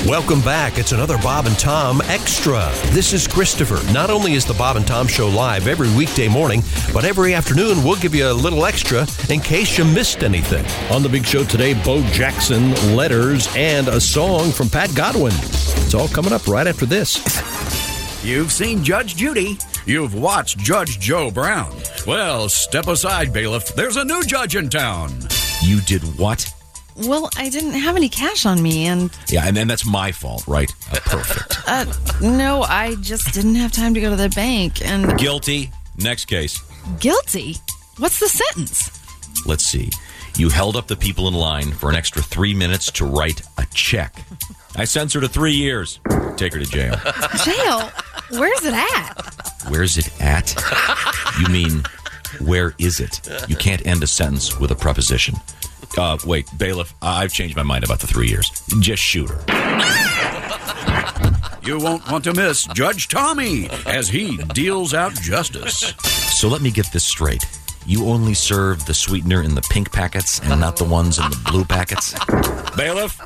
Welcome back. It's another Bob and Tom Extra. This is Christopher. Not only is the Bob and Tom Show live every weekday morning, but every afternoon we'll give you a little extra in case you missed anything. On the big show today, Bo Jackson, letters, and a song from Pat Godwin. It's all coming up right after this. You've seen Judge Judy. You've watched Judge Joe Brown. Well, step aside, bailiff. There's a new judge in town. You did what? Well, I didn't have any cash on me, and... Yeah, and then that's my fault, right? Perfect. No, I just didn't have time to go to the bank, and... Guilty. Next case. Guilty? What's the sentence? Let's see. You held up the people in line for an extra 3 minutes to write a check. I sentenced her to 3 years. Take her to jail. Jail? Where's it at? Where's it at? You mean, where is it? You can't end a sentence with a preposition. Wait, bailiff, I've changed my mind about the 3 years. Just shoot her. You won't want to miss Judge Tommy as he deals out justice. So let me get this straight. You only serve the sweetener in the pink packets and not the ones in the blue packets? Bailiff?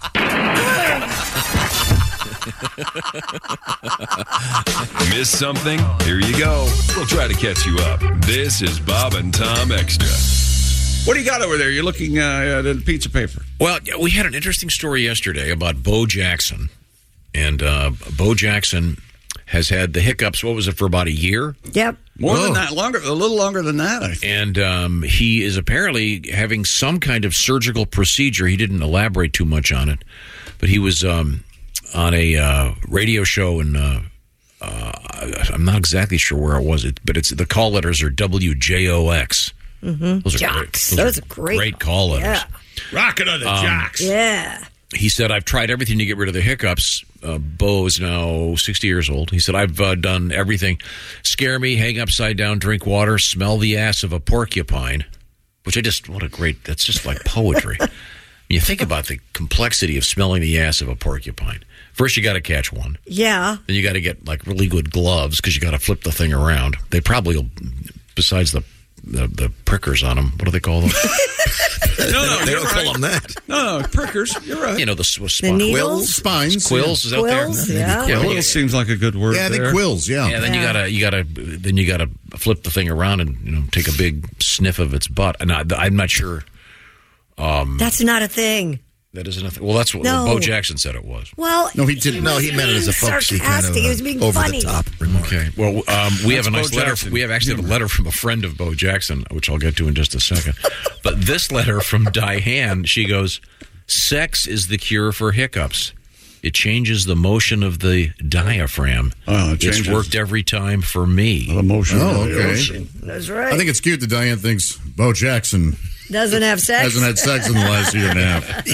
Miss something? Here you go. We'll try to catch you up. This is Bob and Tom Extra. What do you got over there? You're looking at a pizza paper. Well, we had an interesting story yesterday about Bo Jackson. And Bo Jackson has had the hiccups, what was it, for about a year? Yep. More than that, longer, a little longer than that, I think. And he is apparently having some kind of surgical procedure. He didn't elaborate too much on it. But he was on a radio show, and I'm not exactly sure where it was, but the call letters are WJOX. Mm-hmm. Those are great call letters. Yeah. Rocket on the jocks. Yeah. He said, I've tried everything to get rid of the hiccups. Bo is now 60 years old. He said, I've done everything. Scare me, hang upside down, drink water, smell the ass of a porcupine. Which that's just like poetry. You think about the complexity of smelling the ass of a porcupine. First, you got to catch one. Yeah. Then you got to get like really good gloves because you got to flip the thing around. They probably will, besides the prickers on them. What do they call them? No, they don't call them that. No, prickers. You're right. You know, the needles? Spines. Quills is out there. Quills, yeah. Quills seems like a good word. Yeah, I think there. quills. Yeah. Yeah. Then you gotta flip the thing around and take a big sniff of its butt. And I'm not sure. That's not a thing. That isn't a thing. Well, that's what Bo Jackson said it was. Well, No, he didn't. No, he meant it as a folksy kind of sarcastic. He was being over funny. the top remark. Okay. Well, we have a nice Bo letter. Jackson. We have actually a letter from a friend of Bo Jackson, which I'll get to in just a second. But this letter from Diane, she goes, "Sex is the cure for hiccups. It changes the motion of the diaphragm. Oh, it it's changes worked every time for me." the motion. Oh, of the okay. ocean. That's right. I think it's cute that Diane thinks Bo Jackson Doesn't have sex. hasn't had sex in the last year and a half.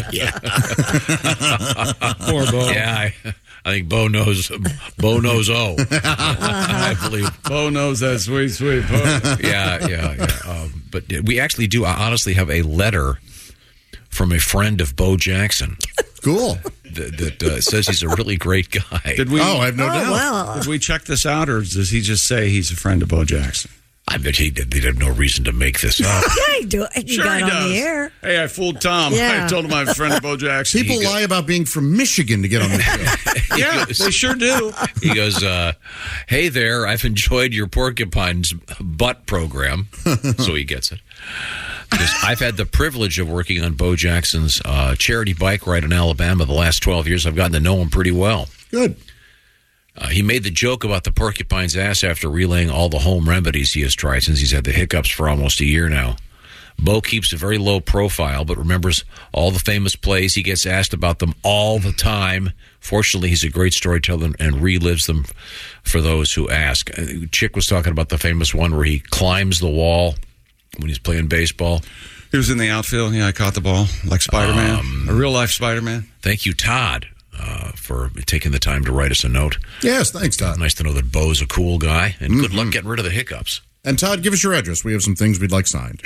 Poor Bo. Yeah, I think Bo knows. Bo knows. I believe. Bo knows that sweet, sweet Bo. Yeah. But we actually do honestly have a letter from a friend of Bo Jackson Cool. that says he's a really great guy. Did we? I have no doubt. Well. Did we check this out, or does he just say he's a friend of Bo Jackson? I bet he did. They had no reason to make this up. Yeah, he do. He Sure, got he on does. the air. Hey, I fooled Tom. Yeah. I told him I'm a friend of Bo Jackson. People lie about being from Michigan to get on the show. Yeah, they sure do. He goes, "Hey there, I've enjoyed your Porcupine's butt program." So he gets it. Because I've had the privilege of working on Bo Jackson's charity bike ride in Alabama the last 12 years. I've gotten to know him pretty well. Good. He made the joke about the porcupine's ass after relaying all the home remedies he has tried since he's had the hiccups for almost a year now. Bo keeps a very low profile, but remembers all the famous plays. He gets asked about them all the time. Fortunately, he's a great storyteller and relives them for those who ask. Chick was talking about the famous one where he climbs the wall when he's playing baseball. He was in the outfield. Yeah, I caught the ball like Spider-Man, a real-life Spider-Man. Thank you, Todd, for taking the time to write us a note. Yes, thanks, Todd. Nice to know that Bo's a cool guy, and good luck getting rid of the hiccups. And Todd, give us your address. We have some things we'd like signed.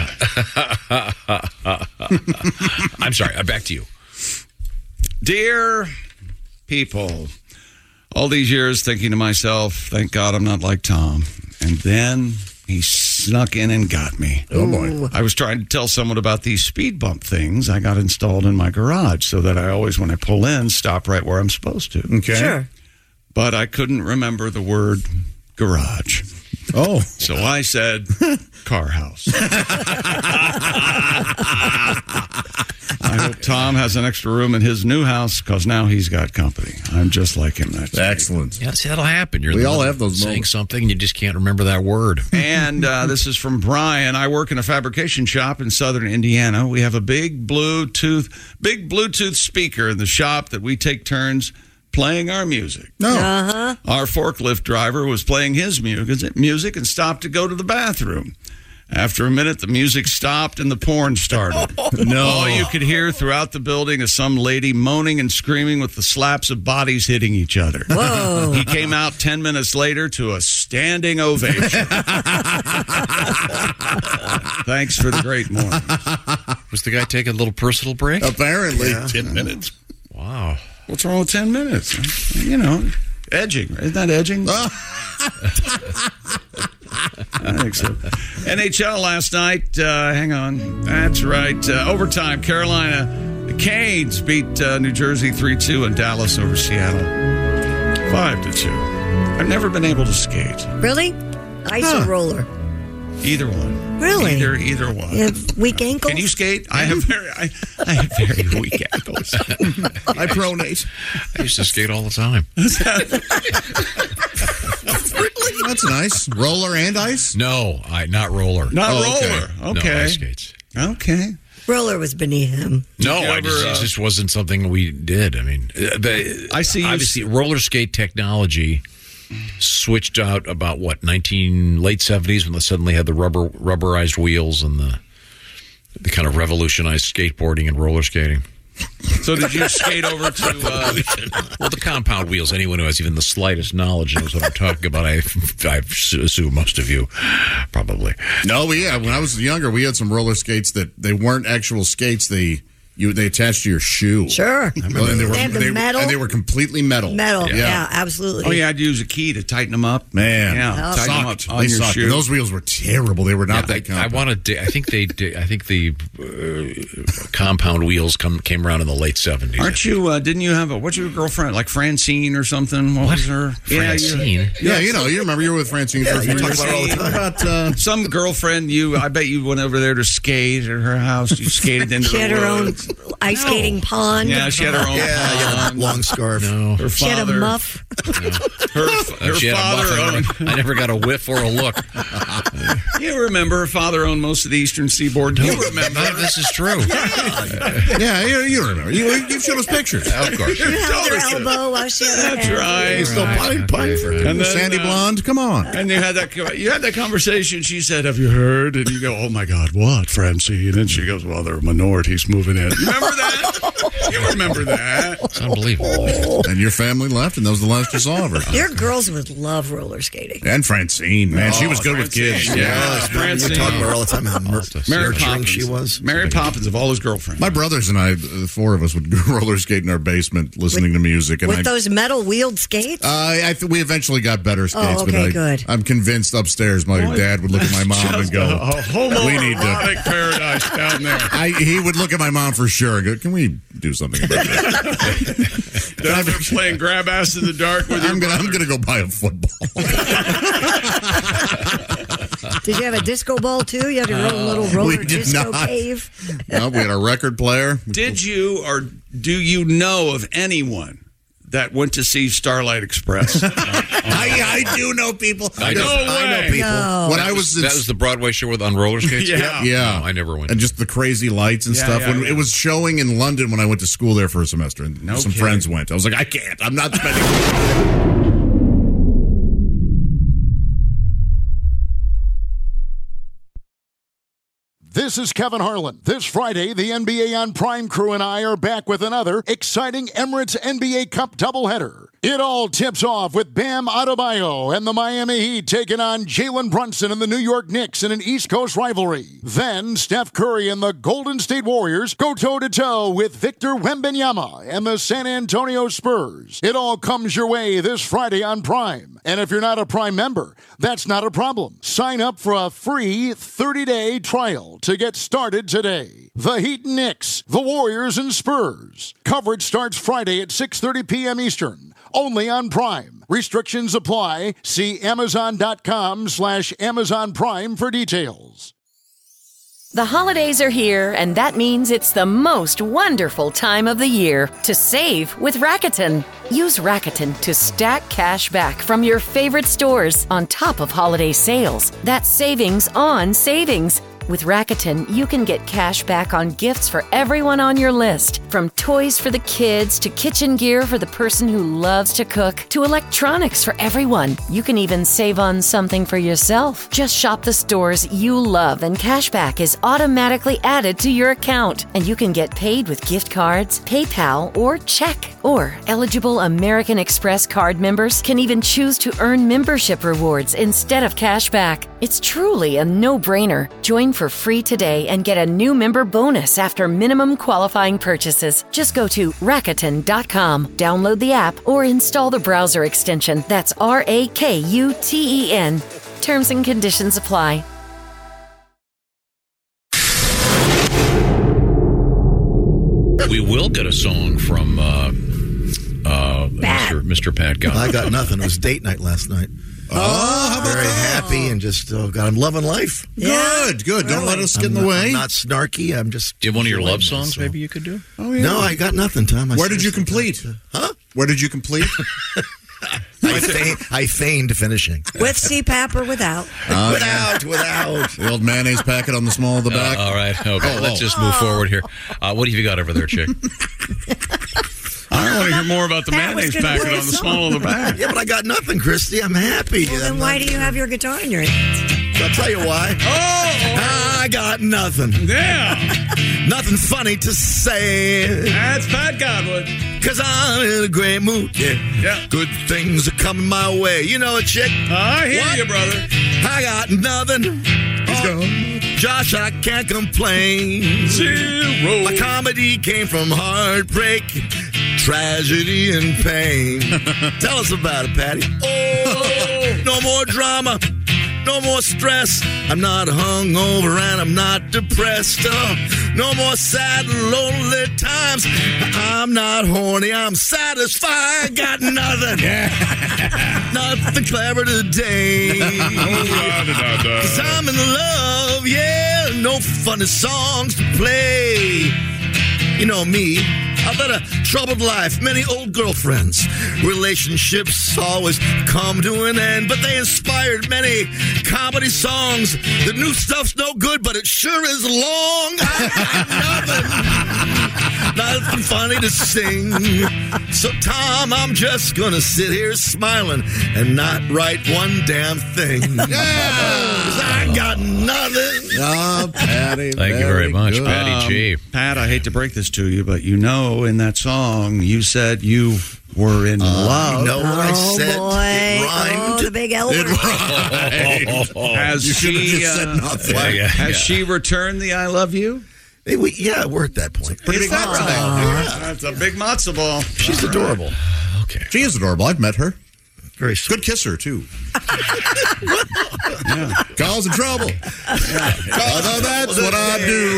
I'm sorry. Back to you. Dear people, all these years thinking to myself, thank God I'm not like Tom. And then He snuck in and got me. Oh, boy. I was trying to tell someone about these speed bump things I got installed in my garage so that I always, when I pull in, stop right where I'm supposed to. Okay. Sure. But I couldn't remember the word garage. Oh. So I said car house. I hope Tom has an extra room in his new house because now he's got company. I'm just like him. That's Excellent. Yeah, see, that'll happen. We all have those saying moments. something and you just can't remember that word. And this is from Brian. I work in a fabrication shop in southern Indiana. We have a big Bluetooth speaker in the shop that we take turns playing our music. No. Uh-huh. Our forklift driver was playing his music and stopped to go to the bathroom. After a minute, the music stopped and the porn started. No. All you could hear throughout the building is some lady moaning and screaming with the slaps of bodies hitting each other. Whoa. He came out 10 minutes later to a standing ovation. Thanks for the great morning. Was the guy taking a little personal break? Apparently. 10 minutes. Wow. What's wrong with 10 minutes? You know, edging. Isn't that edging? I think so. NHL last night. Hang on. That's right. Overtime. Carolina. The Canes beat New Jersey 3-2 and Dallas over Seattle 5-2. I've never been able to skate. Really? Ice or roller? Either one. Really? Either one. You have weak ankles? Can you skate? I have very weak ankles. I pronate. I used to skate all the time. That's nice. Roller and ice? No, not roller. Not Oh, roller. No, Okay. ice skates. Okay. Roller was beneath him. No, you ever, it just wasn't something we did. I mean, I see you obviously roller skate technology switched out about late 70s when they suddenly had the rubberized wheels and the kind of revolutionized skateboarding and roller skating. So did you skate over to Well, the compound wheels. Anyone who has even the slightest knowledge knows what I'm talking about. I assume most of you probably. No, when I was younger, we had some roller skates that they weren't actual skates. They attached to your shoe. Sure. And They had the metal? And they were completely metal. Metal, yeah, absolutely. Oh, yeah, I'd use a key to tighten them up. Man. Yeah, tighten them up Sucked. on They your sucked. shoe. And those wheels were terrible. They were not that I compound. want to. I think they did. I think the compound wheels came around in the late 70s. Aren't you? Didn't you have what's your girlfriend like Francine or something? What was her? Francine? Yeah, you remember you were with Francine for a few you talk years. about it all the time. About, Some girlfriend. I bet you went over there to skate at her house. You skated into She the had her own woods. ice skating pond. Yeah, she had her own. pond. Long scarf. No. Her She had a father. muff. Her She had a father muffin. owned. I never got a whiff or a look. You remember her father owned most of the eastern seaboard. You remember? None of this is true. yeah, you remember. You showed us pictures. Of course. You held her elbow while she had her That's head. right. Still pine for him. And then, Sandy Blonde, come on. And you had that conversation. She said, "Have you heard?" And you go, "Oh my God, what, Francine?" And she goes, "Well, there are minorities moving in." Remember that? You remember that? It's unbelievable. And your family left, and that was the last you saw of her. Your girls would love roller skating. And Francine, man, she was good with kids. Francine, yeah. You Francine. talk about her all the time how Mary nurturing Poppins. she was. Mary Poppins of all his girlfriends. My brothers and I, the four of us, would go roller skate in our basement, listening to music. And With those metal wheeled skates? we eventually got better skates, okay, but good. I'm convinced upstairs my dad would look at my mom and go, "We need to." homoerotic paradise down there. He would look at my mom for sure and go, "Can we do something about this?" Down there playing grab ass in the dark with your I'm gonna go buy a football. Did you have a disco ball too? You had your own little roller did disco not. cave? No, we had a record player. Did you or do you know of anyone that went to see Starlight Express? I do know people. I know way. No. When I was in, That was the Broadway show on roller skates? Yeah. yeah, No, I never went. and just the crazy lights and Yeah, stuff. yeah, When yeah. it was showing in London when I went to school there for a semester, and No some kidding. friends went. I was like, I can't. I'm not spending. This is Kevin Harlan. This Friday, the NBA on Prime crew and I are back with another exciting Emirates NBA Cup doubleheader. It all tips off with Bam Adebayo and the Miami Heat taking on Jalen Brunson and the New York Knicks in an East Coast rivalry. Then Steph Curry and the Golden State Warriors go toe-to-toe with Victor Wembanyama and the San Antonio Spurs. It all comes your way this Friday on Prime. And if you're not a Prime member, that's not a problem. Sign up for a free 30-day trial to get started today. The Heat and Knicks, the Warriors and Spurs. Coverage starts Friday at 6:30 p.m. Eastern. Only on Prime. Restrictions apply. See Amazon.com/Amazon Prime for details. The holidays are here, and that means it's the most wonderful time of the year to save with Rakuten. Use Rakuten to stack cash back from your favorite stores on top of holiday sales. That's savings on savings. With Rakuten, you can get cash back on gifts for everyone on your list. From toys for the kids to kitchen gear for the person who loves to cook to electronics for everyone. You can even save on something for yourself. Just shop the stores you love and cash back is automatically added to your account. And you can get paid with gift cards, PayPal, or check. Or eligible American Express card members can even choose to earn membership rewards instead of cash back. It's truly a no-brainer. Join for free today and get a new member bonus after minimum qualifying purchases. Just go to Rakuten.com, download the app, or install the browser extension. That's RAKUTEN. Terms and conditions apply. We will get a song from Mr. Pat Godwin. I got nothing. It was date night last night. Oh, very happy and just, God, I'm loving life. Yeah, good. Don't let us get in the way. I'm not snarky. I'm just. Do you have one of your love songs maybe you could do? Oh, yeah. No, I got nothing, Tom. Where did you complete? Huh? Where did you complete? I feigned finishing. With CPAP or without? Without. The old mayonnaise packet on the small of the back. All right. Okay. Let's just move forward here. What have you got over there, chick? I want to hear more about the Pat was mayonnaise gonna packet play on a the song. small of the back. Yeah, but I got nothing, Christy. I'm happy. Well, then why do you have your guitar in your hands? I'll tell you why. I got nothing. Yeah. Nothing funny to say. That's Pat Godwin. 'Cause I'm in a great mood. Yeah. Good things are coming my way. You know it, chick. I hear What? you, brother. I got nothing. Josh, I can't complain. Zero. My comedy came from heartbreak, tragedy, and pain. Tell us about it, Patty. Oh, no more drama. No more stress. I'm not hungover and I'm not depressed. No more sad and lonely times. I'm not horny. I'm satisfied. Got nothing. Nothing clever today. 'Cause I'm in love. Yeah. No funny songs to play. You know me. I've led a troubled life, many old girlfriends. Relationships always come to an end, but they inspired many comedy songs. The new stuff's no good, but it sure is long. Nothing funny to sing. So, Tom, I'm just gonna sit here smiling and not write one damn thing. 'Cause I got nothing. Oh, Patty. Thank you very much, good. Patty G. Pat, I hate to break this to you, but you know in that song you said you were in love. You know what I said? Boy. It rhymed. Oh, the big L word. Has You should have she, just said nothing. has she returned the I love you? Hey, we're at that point. Pretty big matzo ball. Yeah. That's a big matzo ball. She's adorable. Okay. She is adorable. I've met her. Very sweet. Good kisser, too. Calls in trouble. Although that's what I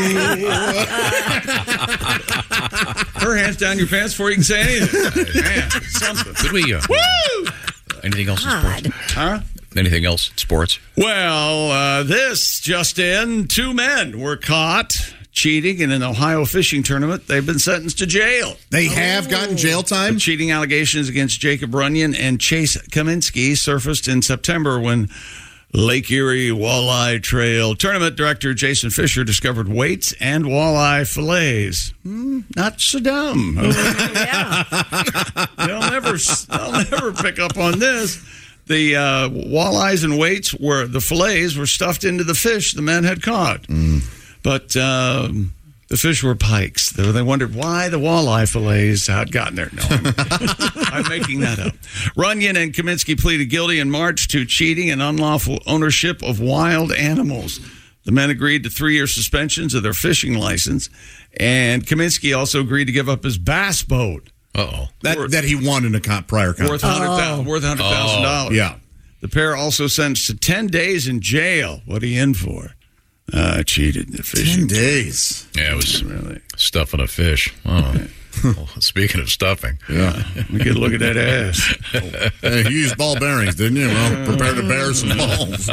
do. Her hands down your pants before you can say anything. Man, something. Could we? Woo! Anything else in sports? Huh? Anything else in sports? Well, this just in. 2 men were caught cheating in an Ohio fishing tournament. They've been sentenced to jail. They have gotten jail time? The cheating allegations against Jacob Runyon and Chase Kaminsky surfaced in September when Lake Erie Walleye Trail Tournament director Jason Fisher discovered weights and walleye fillets. Not so dumb. They'll never pick up on this. The walleyes and weights the fillets were stuffed into the fish the men had caught. But the fish were pikes. They wondered why the walleye fillets had gotten there. No, I'm making that up. Runyon and Kaminsky pleaded guilty in March to cheating and unlawful ownership of wild animals. The men agreed to 3-year suspensions of their fishing license, and Kaminsky also agreed to give up his bass boat. Uh-oh. That he won in a prior Worth contest. $100,000. Yeah. The pair also sentenced to 10 days in jail. What are you in for? Cheated in the fishing. 10 days. Yeah, it was stuffing a fish. Oh. Well, speaking of stuffing. Yeah. We could look at that ass. Hey, you used ball bearings, didn't you? Well, prepare to bear some balls.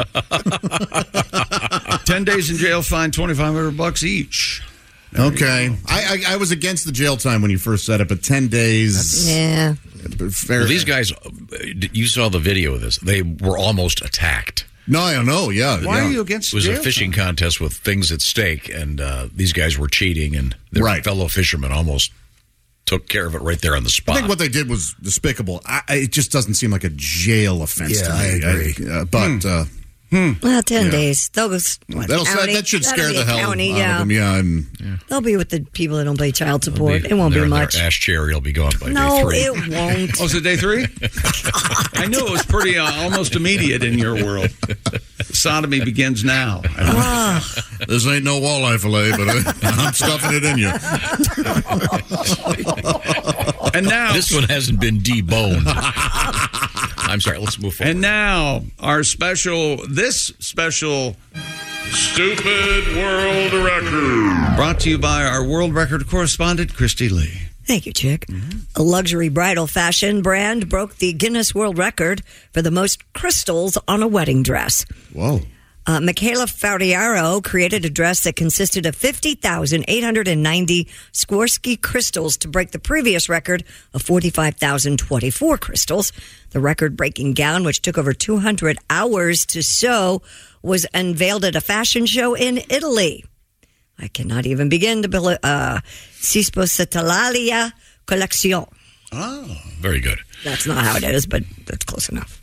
10 days in jail, fine, $2,500 each. Okay. I was against the jail time when you first said it, but 10 days. Yeah. Fair. Well, these guys, you saw the video of this. They were almost attacked. No, I know, yeah. Why are you against it? It was jail a fishing contest with things at stake, and these guys were cheating, and their fellow fishermen almost took care of it right there on the spot. I think what they did was despicable. It just doesn't seem like a jail offense to me. I agree. Well, 10 days. That should scare the hell out of them. Yeah, they'll be with the people that don't pay child support. It won't be much. Their ash cherry will be gone by day 3. No, it won't. Oh, is it day 3? I knew it was pretty almost immediate in your world. Sodomy begins now. This ain't no walleye fillet, but I'm stuffing it in you. And now this one hasn't been deboned. I'm sorry. Let's move forward. And now our special Stupid World Record, brought to you by our world record correspondent, Christy Lee. Thank you, Chick. A luxury bridal fashion brand broke the Guinness World Record for the most crystals on a wedding dress. Whoa. Michaela Fauriaro created a dress that consisted of 50,890 Swarovski crystals to break the previous record of 45,024 crystals. The record-breaking gown, which took over 200 hours to sew, was unveiled at a fashion show in Italy. I cannot even begin to build Sposatalalia Collection. Oh, very good. That's not how it is, but that's close enough.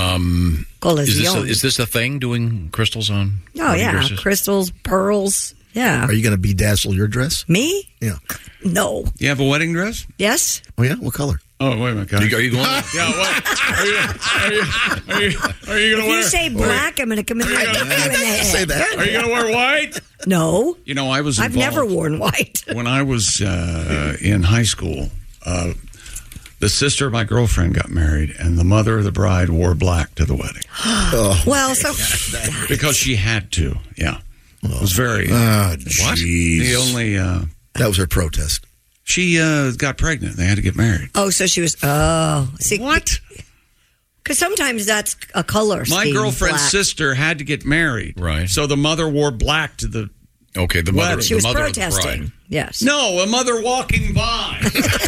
Is this a thing, doing crystals on? Oh, yeah. Dresses? Crystals, pearls. Yeah. Are you going to bedazzle your dress? Me? Yeah. No. You have a wedding dress? Yes. Oh, yeah? What color? Oh, wait a minute. Are you going? Yeah, what? Are you going to wear? If you say black, I'm going to come in there and hit you in the head. Say that. Are you going to wear white? No. You know, I've never worn white. When I was in high school, the sister of my girlfriend got married, and the mother of the bride wore black to the wedding. Well, so because she had to. Yeah, it was very. What? The only. That was her protest. She got pregnant. They had to get married. Oh, so she was. Oh, see what? Because sometimes that's a color scheme. My girlfriend's black. sister had to get married, right? So the mother wore black to the. Okay, the mother. She was the mother protesting. Of the bride. Yes. No, a mother walking by.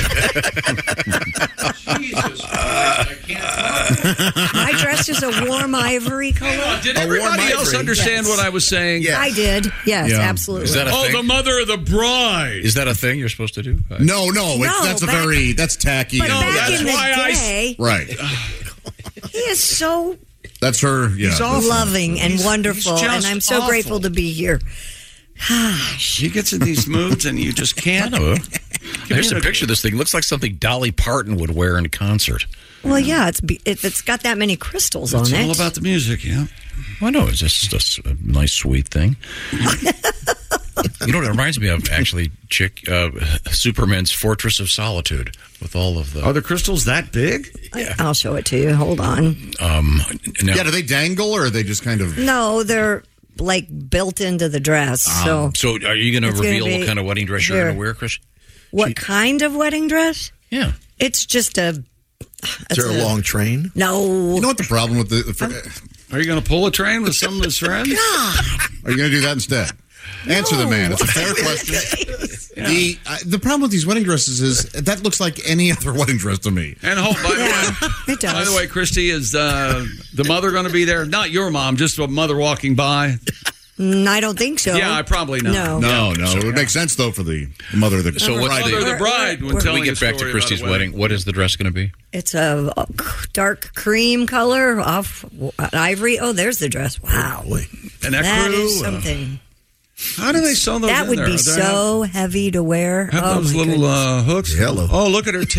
Jesus Christ, I can't. My dress is a warm ivory color. Did everybody else understand what I was saying? Yes. I did. Yes, Yeah. absolutely. Is that a thing? the mother of the bride. Is that a thing you're supposed to do? No, that's back- tacky. But No, back that's in the why day, Right. he is so That's her. Yeah. He's awful. loving and He's wonderful, just and I'm so awful. grateful to be here. She gets in these moods, and you just can't. There's a picture of this thing. Looks like something Dolly Parton would wear in a concert. Well, yeah, it's got that many crystals on It's it. all about the music, yeah. Well, no, it's just a nice, sweet thing. You know what it reminds me of, actually, Chick? Superman's Fortress of Solitude with all of the... Are the crystals that big? Yeah. I'll show it to you. Hold on. Now, Do they dangle or are they just kind of? No, they're like built into the dress. So are you going to It's gonna reveal be what kind of wedding dress you're here. going to wear, Chris? what kind of wedding dress? Yeah. It's just a. Is there a long train? No. You know what the problem with Are you going to pull a train with some of his friends? Are you going to do that instead? Answer the man. It's a fair question. The problem with these wedding dresses is that looks like any other wedding dress to me. And It does. by the way, Christy, is the mother going to be there? Not your mom, just a mother walking by. I don't think so. Yeah, I probably not. No. No. It would make sense though for the mother of the So what's Mother of the bride. When When we get back to Christy's wedding, what is the dress going to be? It's a dark cream color off ivory. Oh, there's the dress. Wow. And that crew, is something. How do they sew those That in would there? be Do they so heavy to wear. Have Oh, those my little goodness. hooks? Hello. Oh, look at her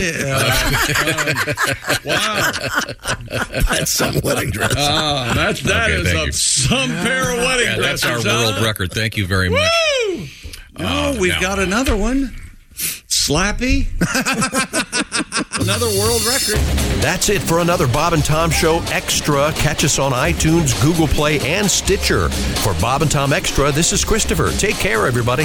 wow. That's some wedding dress. That Okay, thank you. is some pair of wedding Yeah, dresses. that's our world record. Thank you very much. Woo! Oh, we've now- got another one. Slappy. another world record. That's it for another Bob and Tom Show Extra. Catch us on iTunes, Google Play, and Stitcher. For Bob and Tom Extra, this is Christopher. Take care, everybody.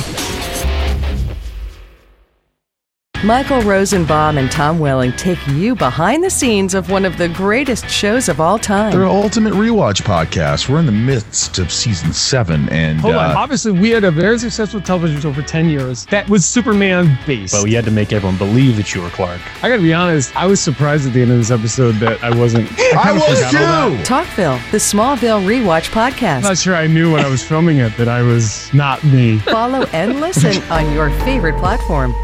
Michael Rosenbaum and Tom Welling take you behind the scenes of one of the greatest shows of all time. They're Ultimate Rewatch podcast. We're in the midst of season 7, and hold on. Obviously, we had a very successful television show for 10 years that was Superman based. But we had to make everyone believe that you were Clark. I got to be honest. I was surprised at the end of this episode that I wasn't. I was too. Talkville, the Smallville Rewatch podcast. I'm not sure I knew when I was filming it that I was not me. Follow and listen on your favorite platform.